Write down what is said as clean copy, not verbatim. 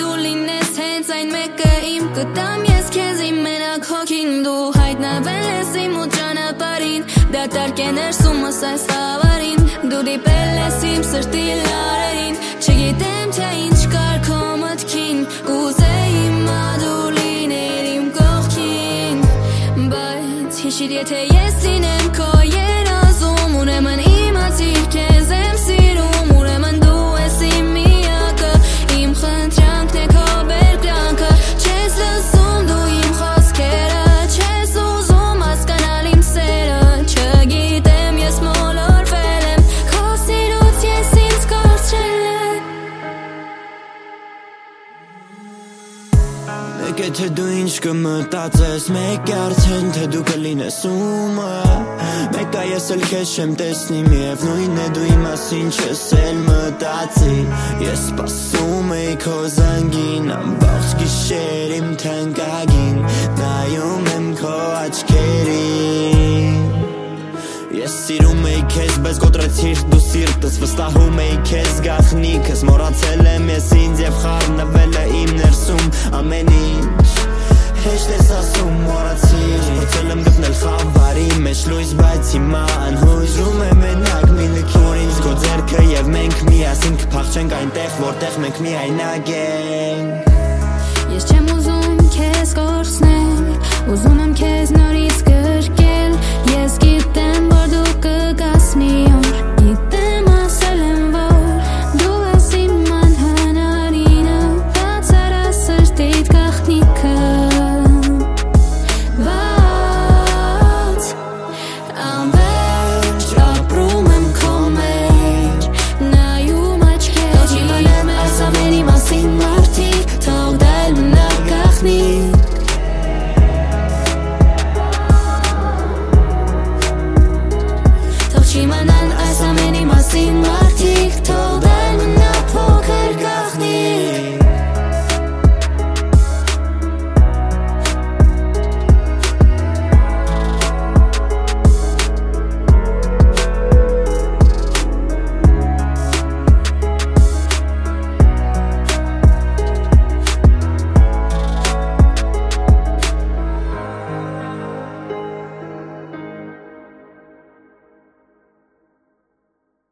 դու լինես հենց այն մեկը իմ կտամ ես քեզ իմ մենակ հոգին դու հայտնվել ես իմ ու ճանապարհին դատարկ է ներսումս այս խավարին դու դիպել ես իմ սրտի լարերին չգիտեմ թե ինչ կար քո մտքին կուզեի հիմա դու լիներ իմ կողքին բայց հիշիր եթե ես լինեմ քո երազում ուրեմն իմացիր քեզ եմ սիրում ուրեմն դու ես իմ միակը իմ խնդրանքն է քո բերկրանքը չես լսում դու իմ խոսքերը չես ուզում հասկանալ իմ սերը չգիտեմ ես մոլորվել եմ քո սիրուց ես ինձ կորցրել եմ Մեկ է թե դու ինչ կմտածես մեկ է արդեն թե դու կլինես ումը Մեկ է ես էլ քեզ չեմ տեսնի միևնույն է դու իմ մասին չես էլ մտածի Ես սպասում էի քո զանգին ամբողջ գիշեր իմ թանկագին նայում եմ քո աչքերին Ես սիրում էի քեզ բայց կոտրեցիր դու սիրտս վստահում էի քեզ գաղտնիքս մոռացել եմ ես ինձ եւ խառնվել է իմ ներսում ամեն ինչ Հեշտ ես ասում մոռացիր Փորձել եմ գտնել խավարի մեջ լույս բայց հիմա անհույս Զրում եմ մենակ մի լքուր ինձ քո ձեռքը եւ մենք միասին կփախչենք այնտեղ որտեղ մենք միայնակ ենք Ես չեմ ուզում քեզ կորցնել Ուզում եմ քեզ նորից գրկել Ես գիտեմ որ դու կգաս մի օր